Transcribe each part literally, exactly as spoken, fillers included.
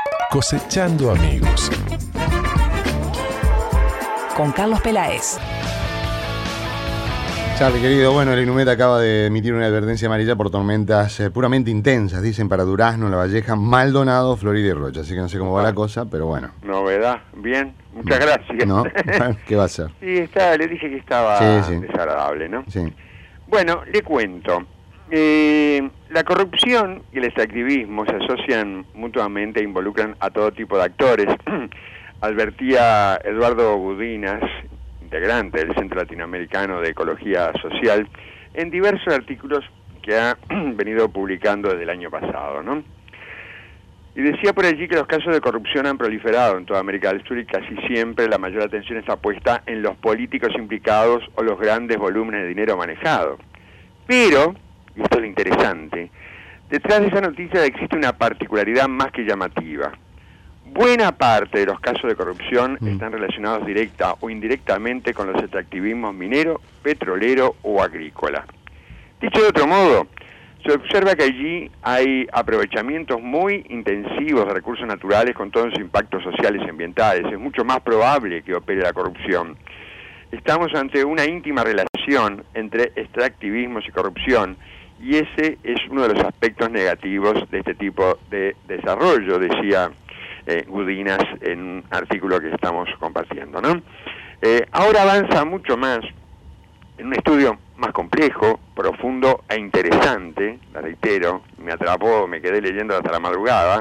Cosechando amigos. Con Carlos Peláez. Charlie, querido, bueno, el INUMET acaba de emitir una advertencia amarilla por tormentas eh, puramente intensas, dicen, para Durazno, La Valleja, Maldonado, Florida y Rocha. Así que no sé cómo va la cosa, pero bueno. Novedad, bien, muchas gracias. ¿No? ¿Qué va a ser? Sí, está, le dije que estaba sí, sí. desagradable, ¿no? Sí. Bueno, le cuento. Eh, la corrupción y el extractivismo se asocian mutuamente e involucran a todo tipo de actores. Advertía Eduardo Gudinas, integrante del Centro Latinoamericano de Ecología Social, en diversos artículos que ha venido publicando desde el año pasado, ¿no? Y decía por allí que los casos de corrupción han proliferado en toda América del Sur y casi siempre la mayor atención está puesta en los políticos implicados o los grandes volúmenes de dinero manejado. Pero, y esto es lo interesante, detrás de esa noticia existe una particularidad más que llamativa. Buena parte de los casos de corrupción mm. están relacionados directa o indirectamente con los extractivismos minero, petrolero o agrícola. Dicho de otro modo, se observa que allí hay aprovechamientos muy intensivos de recursos naturales con todos sus impactos sociales y ambientales. Es mucho más probable que opere la corrupción. Estamos ante una íntima relación entre extractivismos y corrupción, y ese es uno de los aspectos negativos de este tipo de desarrollo, decía Eh, Gudinas en un artículo que estamos compartiendo, ¿no? Eh, ahora avanza mucho más en un estudio más complejo, profundo e interesante, la reitero, me atrapó, me quedé leyendo hasta la madrugada,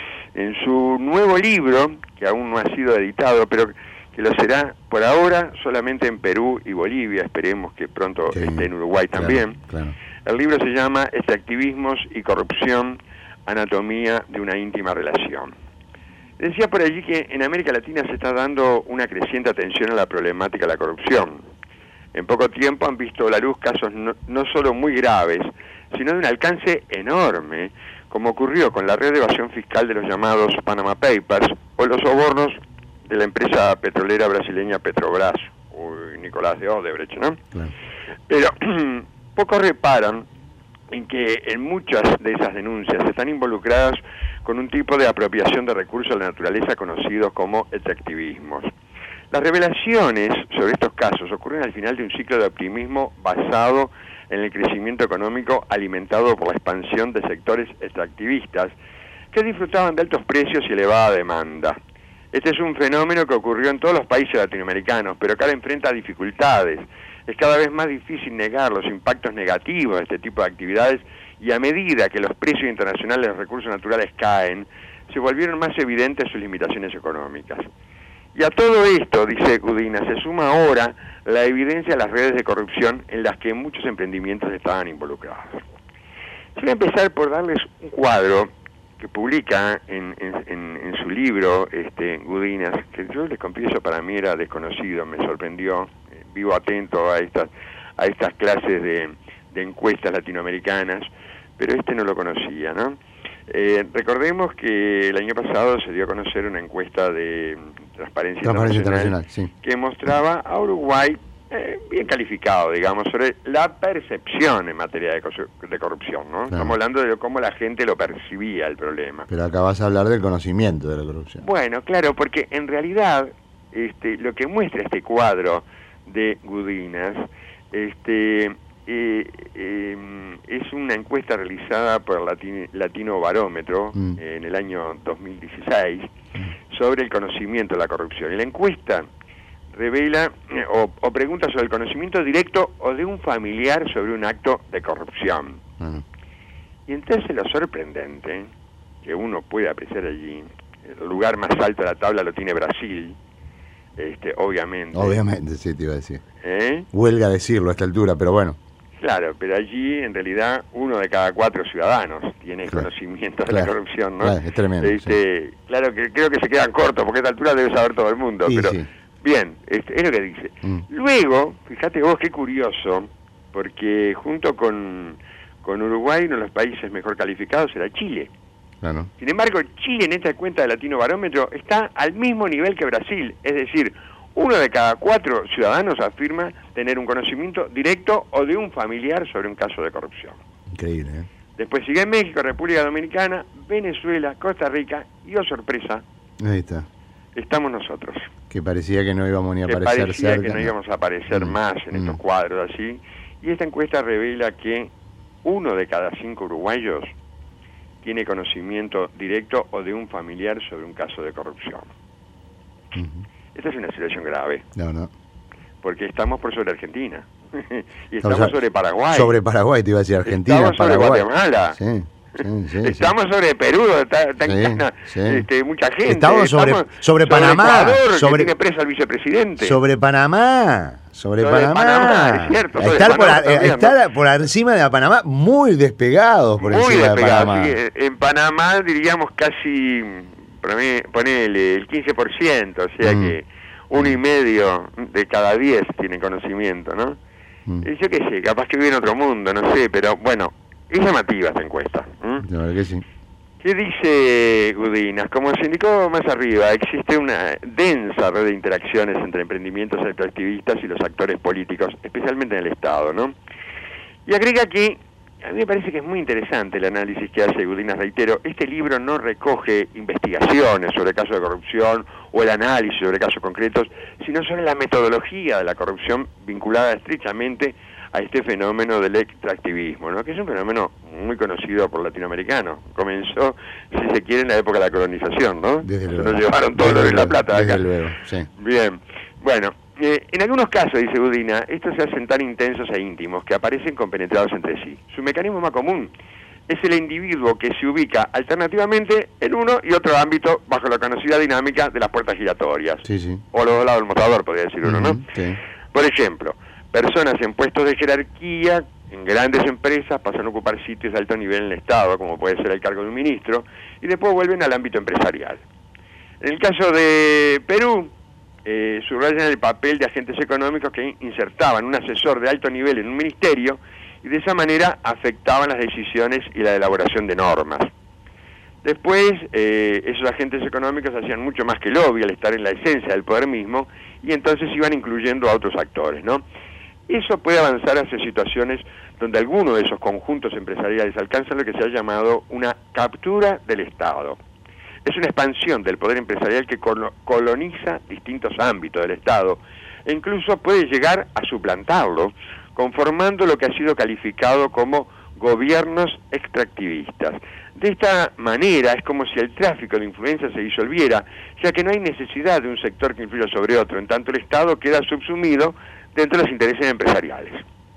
en su nuevo libro, que aún no ha sido editado, pero que lo será por ahora solamente en Perú y Bolivia, esperemos que pronto sí, esté en Uruguay también. Claro, claro. El libro se llama Extractivismos y corrupción, anatomía de una íntima relación. Decía por allí que en América Latina se está dando una creciente atención a la problemática de la corrupción. En poco tiempo han visto a la luz casos no, no solo muy graves, sino de un alcance enorme, como ocurrió con la red de evasión fiscal de los llamados Panama Papers o los sobornos de la empresa petrolera brasileña Petrobras, o Nicolás de Odebrecht, ¿no? Claro. Pero pocos reparan en que en muchas de esas denuncias están involucradas con un tipo de apropiación de recursos de la naturaleza conocidos como extractivismos. Las revelaciones sobre estos casos ocurren al final de un ciclo de optimismo basado en el crecimiento económico alimentado por la expansión de sectores extractivistas que disfrutaban de altos precios y elevada demanda. Este es un fenómeno que ocurrió en todos los países latinoamericanos, pero que ahora enfrenta dificultades. Es cada vez más difícil negar los impactos negativos de este tipo de actividades y a medida que los precios internacionales de los recursos naturales caen, se volvieron más evidentes sus limitaciones económicas. Y a todo esto, dice Gudinas, se suma ahora la evidencia de las redes de corrupción en las que muchos emprendimientos estaban involucrados. Yo voy a empezar por darles un cuadro que publica en, en, en, en su libro este, Gudinas, que yo les confieso para mí era desconocido, me sorprendió, eh, vivo atento a estas, a estas clases de, de encuestas latinoamericanas, pero este no lo conocía, ¿no? Eh, recordemos que el año pasado se dio a conocer una encuesta de Transparencia, Transparencia Internacional, Internacional sí. que mostraba a Uruguay eh, bien calificado, digamos, sobre la percepción en materia de, de corrupción, ¿no? Claro. Estamos hablando de cómo la gente lo percibía el problema. Pero acá vas a hablar del conocimiento de la corrupción. Bueno, claro, porque en realidad este, lo que muestra este cuadro de Gudinas este, eh, eh, es una encuesta realizada por el Latino, Latino Barómetro mm. eh, en el año dos mil dieciséis mm. sobre el conocimiento de la corrupción. Y la encuesta revela eh, o, o pregunta sobre el conocimiento directo o de un familiar sobre un acto de corrupción. Mm. Y entonces lo sorprendente que uno puede apreciar allí, el lugar más alto de la tabla lo tiene Brasil, este, obviamente. Obviamente, sí, te iba a decir. ¿Eh? Huelga decirlo a esta altura, pero bueno. Claro, pero allí en realidad uno de cada cuatro ciudadanos tiene claro. conocimiento de claro. la corrupción, ¿no? Claro, es tremendo. Este, sí. Claro que creo que se quedan cortos, porque a esta altura debe saber todo el mundo, sí, pero... Sí. Bien, este, es lo que dice. Mm. Luego, fíjate vos qué curioso, porque junto con, con Uruguay, uno de los países mejor calificados era Chile. Claro. Sin embargo, Chile en esta cuenta de Latino Barómetro está al mismo nivel que Brasil, es decir, uno de cada cuatro ciudadanos afirma tener un conocimiento directo o de un familiar sobre un caso de corrupción. Increíble, ¿eh? Después sigue México, República Dominicana, Venezuela, Costa Rica y, oh sorpresa, ahí está. estamos nosotros. Que parecía que no íbamos ni a que aparecer parecía cerca. que no íbamos a aparecer Mm, más en mm. estos cuadros así. Y esta encuesta revela que uno de cada cinco uruguayos tiene conocimiento directo o de un familiar sobre un caso de corrupción. Ujú. Esta es una situación grave, No, no. porque estamos por sobre Argentina. y Estamos estamos a- sobre Paraguay. Sobre Paraguay, te iba a decir Argentina, Estamos sobre Paraguay. Guatemala. Sí, sí, sí, Estamos sobre Perú, está, está en Sí, cana, sí. este, mucha gente. Estamos sobre- sobre Panamá, Ecuador, sobre- que tiene preso al vicepresidente. sí. Sobre Panamá. Sobre, Sobre Panamá. Panamá, es cierto, sobre Estar, por, Panamá a- también, estar por encima de Panamá, muy despegados por Muy encima de despegado, Panamá. sí. En Panamá diríamos casi, ponele, ponele el quince por ciento, o sea Mm. que uno y medio de cada diez tienen conocimiento, ¿no? Mm. Y yo qué sé, capaz que vive en otro mundo, no sé, pero bueno, es llamativa esta encuesta. ¿m? La verdad que sí. ¿Qué dice Gudinas? Como se indicó más arriba, existe una densa red de interacciones entre emprendimientos activistas y los actores políticos, especialmente en el Estado, ¿no? Y agrega que, a mí me parece que es muy interesante el análisis que hace Gudinas, reitero, este libro no recoge investigaciones sobre casos de corrupción o el análisis sobre casos concretos, sino sobre la metodología de la corrupción vinculada estrechamente a este fenómeno del extractivismo, ¿no? Que es un fenómeno muy conocido por latinoamericanos. Comenzó, si se quiere, en la época de la colonización, ¿no? Desde Se luego. nos llevaron todo lo de La Plata Desde acá. luego, sí. Bien, bueno, eh, en algunos casos, dice Budina, estos se hacen tan intensos e íntimos que aparecen compenetrados entre sí. Su mecanismo más común es el individuo que se ubica alternativamente en uno y otro ámbito bajo la conocida dinámica de las puertas giratorias. Sí, sí. O los dos lados del mostrador, podría decir uno, ¿no? Ujú, sí. Por ejemplo, personas en puestos de jerarquía, en grandes empresas, pasan a ocupar sitios de alto nivel en el Estado, como puede ser el cargo de un ministro, y después vuelven al ámbito empresarial. En el caso de Perú, eh, subrayan el papel de agentes económicos que insertaban un asesor de alto nivel en un ministerio y de esa manera afectaban las decisiones y la elaboración de normas. Después, eh, esos agentes económicos hacían mucho más que lobby al estar en la esencia del poder mismo y entonces iban incluyendo a otros actores, ¿no? Eso puede avanzar hacia situaciones donde alguno de esos conjuntos empresariales alcanzan lo que se ha llamado una captura del Estado. Es una expansión del poder empresarial que colo- coloniza distintos ámbitos del Estado e incluso puede llegar a suplantarlo, conformando lo que ha sido calificado como gobiernos extractivistas. De esta manera es como si el tráfico de influencia se disolviera, ya que no hay necesidad de un sector que influya sobre otro, en tanto el Estado queda subsumido dentro de los intereses empresariales.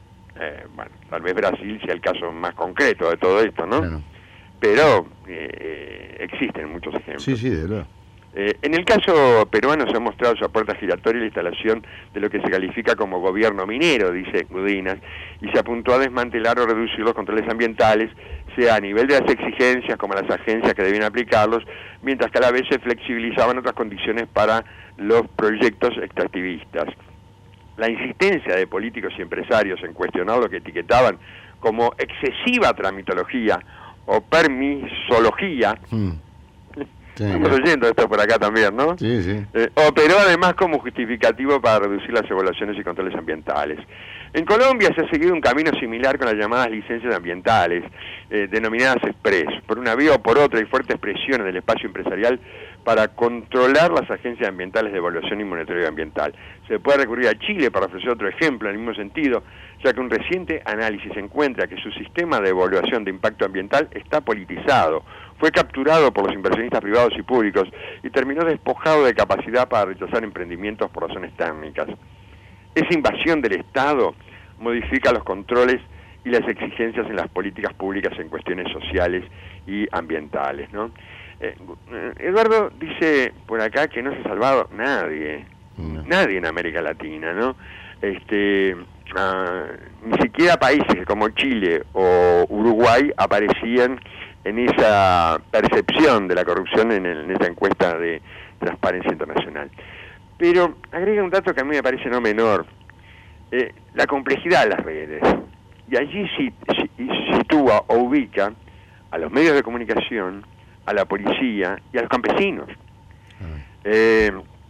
Eh, bueno, tal vez Brasil sea el caso más concreto de todo esto, ¿no? Claro. Pero eh, existen muchos ejemplos. Sí, sí, de verdad. Eh, en el caso peruano se ha mostrado su puerta giratoria la instalación de lo que se califica como gobierno minero, dice Gudinas, y se apuntó a desmantelar o reducir los controles ambientales, sea a nivel de las exigencias como las agencias que debían aplicarlos, mientras que a la vez se flexibilizaban otras condiciones para los proyectos extractivistas. La insistencia de políticos y empresarios en cuestionar lo que etiquetaban como excesiva tramitología o permisología, Mm. Sí, estamos claro. oyendo esto por acá también, ¿no? Sí, sí. Eh, operó además como justificativo para reducir las evaluaciones y controles ambientales. En Colombia se ha seguido un camino similar con las llamadas licencias ambientales, eh, denominadas express. Por una vía o por otra hay fuertes presiones del espacio empresarial para controlar las agencias ambientales de evaluación y monitoreo ambiental. Se puede recurrir a Chile para ofrecer otro ejemplo en el mismo sentido, ya que un reciente análisis encuentra que su sistema de evaluación de impacto ambiental está politizado, fue capturado por los inversionistas privados y públicos y terminó despojado de capacidad para rechazar emprendimientos por razones técnicas. Esa invasión del Estado modifica los controles y las exigencias en las políticas públicas en cuestiones sociales y ambientales, ¿no? Eh, Eduardo dice por acá que no se ha salvado nadie, No. nadie en América Latina, ¿no? Este, ah, ni siquiera países como Chile o Uruguay aparecían en esa percepción de la corrupción en, el, en esa encuesta de Transparencia Internacional. Pero agrega un dato que a mí me parece no menor, eh, la complejidad de las redes. Y allí si, si, sitúa o ubica a los medios de comunicación, a la policía y a los campesinos. Eh,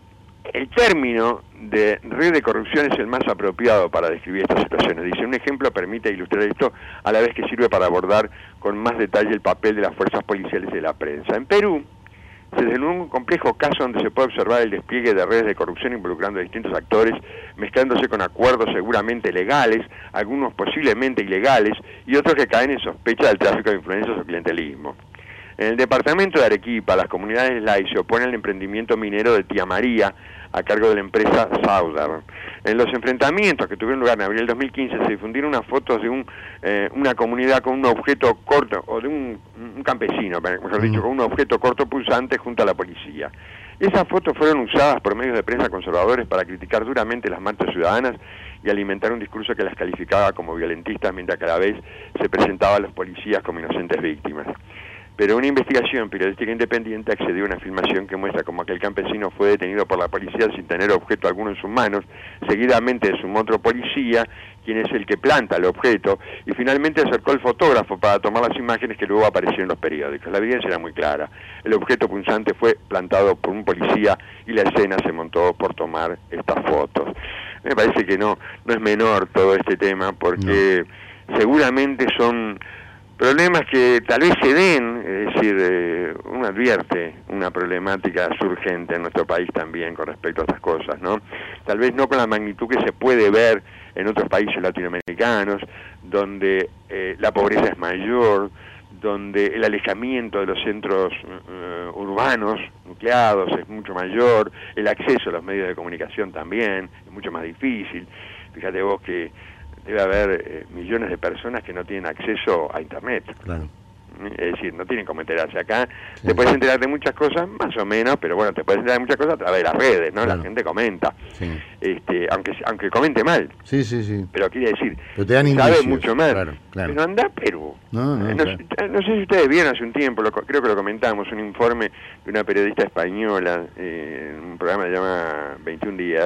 el término de red de corrupción es el más apropiado para describir estas situaciones. Dice, un ejemplo permite ilustrar esto a la vez que sirve para abordar con más detalle el papel de las fuerzas policiales y de la prensa. En Perú, se desnudó un complejo caso donde se puede observar el despliegue de redes de corrupción involucrando a distintos actores, mezclándose con acuerdos seguramente legales, algunos posiblemente ilegales, y otros que caen en sospecha del tráfico de influencias o clientelismo. En el departamento de Arequipa, las comunidades Lai se oponen al emprendimiento minero de Tía María, a cargo de la empresa Southern. En los enfrentamientos que tuvieron lugar en abril del dos mil quince se difundieron unas fotos de un, eh, una comunidad con un objeto corto, o de un, un campesino, mejor dicho, con un objeto corto punzante junto a la policía. Esas fotos fueron usadas por medios de prensa conservadores para criticar duramente las marchas ciudadanas y alimentar un discurso que las calificaba como violentistas, mientras que a la vez se presentaba a los policías como inocentes víctimas. Pero una investigación periodística independiente accedió a una filmación que muestra cómo aquel campesino fue detenido por la policía sin tener objeto alguno en sus manos, seguidamente sumó otro policía, quien es el que planta el objeto, y finalmente acercó el fotógrafo para tomar las imágenes que luego aparecieron en los periódicos. La evidencia era muy clara. El objeto punzante fue plantado por un policía y la escena se montó por tomar estas fotos. Me parece que no, no es menor todo este tema, porque no. seguramente son problemas que tal vez se den, es decir, eh, uno advierte una problemática surgente en nuestro país también con respecto a estas cosas, ¿no? Tal vez no con la magnitud que se puede ver en otros países latinoamericanos, donde eh, la pobreza es mayor, donde el alejamiento de los centros uh, urbanos, nucleados, es mucho mayor, el acceso a los medios de comunicación también es mucho más difícil. Fíjate vos que debe haber eh, millones de personas que no tienen acceso a Internet. Claro. Es decir, no tienen cómo enterarse acá. Sí. Te puedes enterar de muchas cosas, más o menos, pero bueno, te puedes enterar de muchas cosas a través de las redes, ¿no? Claro. La gente comenta. Sí. Este, aunque aunque comente mal. Sí, sí, sí. Pero quiere decir, pero te dan sabe indicios, mucho más. Claro, claro. Pero anda a Perú. No, no, no, claro. no sé si ustedes vieron hace un tiempo, lo, creo que lo comentamos, un informe de una periodista española, eh, en un programa que se llama veintiún días,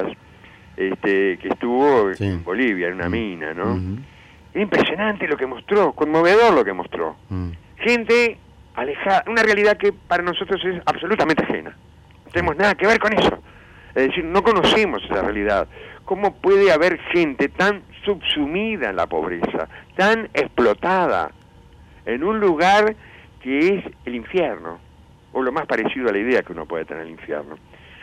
este, que estuvo sí. en Bolivia, en una uh-huh. mina, ¿no? Uh-huh. Era impresionante lo que mostró, conmovedor lo que mostró. Uh-huh. Gente alejada, una realidad que para nosotros es absolutamente ajena. No tenemos nada que ver con eso. Es decir, no conocemos esa realidad. ¿Cómo puede haber gente tan subsumida en la pobreza, tan explotada, en un lugar que es el infierno, o lo más parecido a la idea que uno puede tener del infierno?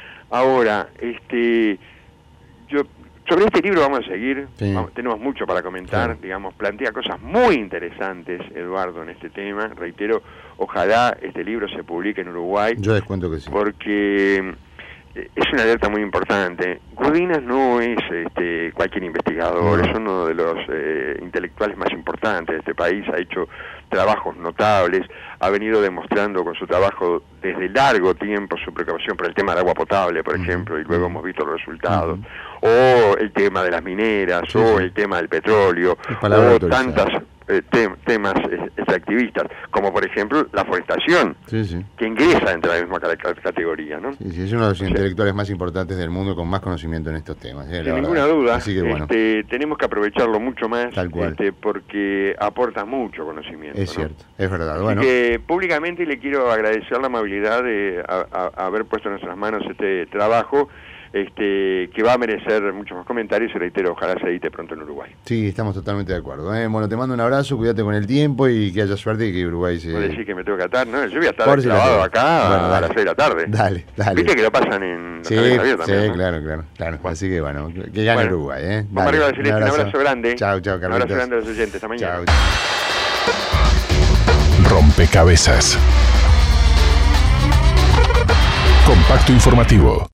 Ahora, este... Yo, sobre este libro vamos a seguir, sí. vamos, tenemos mucho para comentar, sí. digamos, plantea cosas muy interesantes, Eduardo, en este tema. Reitero, ojalá este libro se publique en Uruguay. Yo les cuento que sí. Porque es una alerta muy importante. Gudinas no es este, cualquier investigador, no. es uno de los eh, intelectuales más importantes de este país, ha hecho trabajos notables, ha venido demostrando con su trabajo desde largo tiempo su preocupación por el tema del agua potable, por uh-huh. ejemplo, y luego uh-huh. hemos visto los resultados, uh-huh. o el tema de las mineras, sí, o sí. el tema del petróleo, o tantas eh, te- temas eh, extractivistas, como por ejemplo la forestación, sí, sí. que ingresa dentro de la misma c- categoría, ¿no? Sí, sí, es uno de los sí. intelectuales más importantes del mundo con más conocimiento en estos temas. Eh, Sin ninguna verdad. duda, Así que, bueno. este, tenemos que aprovecharlo mucho más, Tal cual. Este, porque aporta mucho conocimiento. Es ¿no? cierto, es verdad. Así Bueno. que públicamente le quiero agradecer la amabilidad de a, a, a haber puesto en nuestras manos este trabajo, este que va a merecer muchos más comentarios y reitero, ojalá se edite pronto en Uruguay. Sí, estamos totalmente de acuerdo. ¿eh? Bueno, te mando un abrazo, cuídate con el tiempo y que haya suerte y que Uruguay se... Puedo decir que me tengo que atar, ¿no? Yo voy a estar clavado acá bueno, a las seis de la tarde. Dale, dale. Viste que lo pasan en sí, también, sí, ¿no? claro, claro, claro. Bueno. Así que bueno, que gane bueno, Uruguay, ¿eh? Vamos arriba de Celeste, un abrazo. un abrazo grande. Chao, chao, Carlitos. Un abrazo grande a los oyentes, hasta mañana. Chao. Rompecabezas. Compacto informativo.